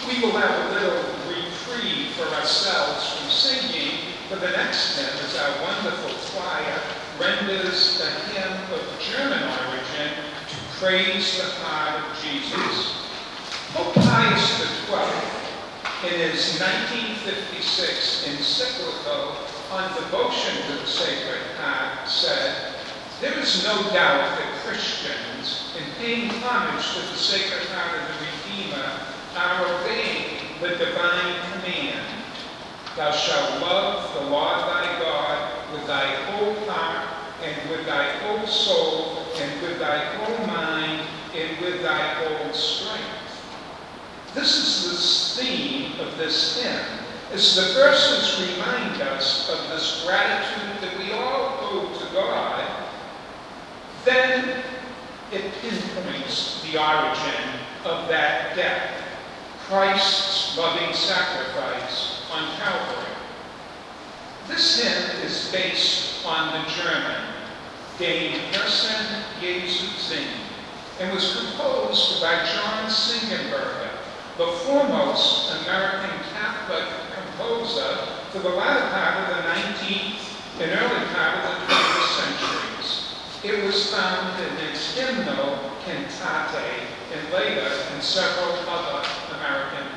We will have a little reprieve for ourselves from singing, for the next hymn, as our wonderful choir renders a hymn of German origin to praise the heart of Jesus. Pope Pius XII, in his 1956 encyclical on devotion to the Sacred Heart, said, "There is no doubt that Christians, in paying homage to the Sacred Heart of the Redeemer, are obeying the divine command, 'Thou shalt love the Lord thy God with thy whole heart, and with thy whole soul, and with thy whole mind, and with thy whole strength.'" This is the theme of this hymn, as the verses remind us of this gratitude that we all owe to God. Then it pinpoints the origin of that death, Christ's loving sacrifice on Calvary. This hymn is based on the German Dem Herzen Jesu singen, and was composed by John Singenberger, the foremost American Catholic composer for the latter part of the 19th and early part of the 20th centuries. It was found in its hymnal Cantate and later in several other American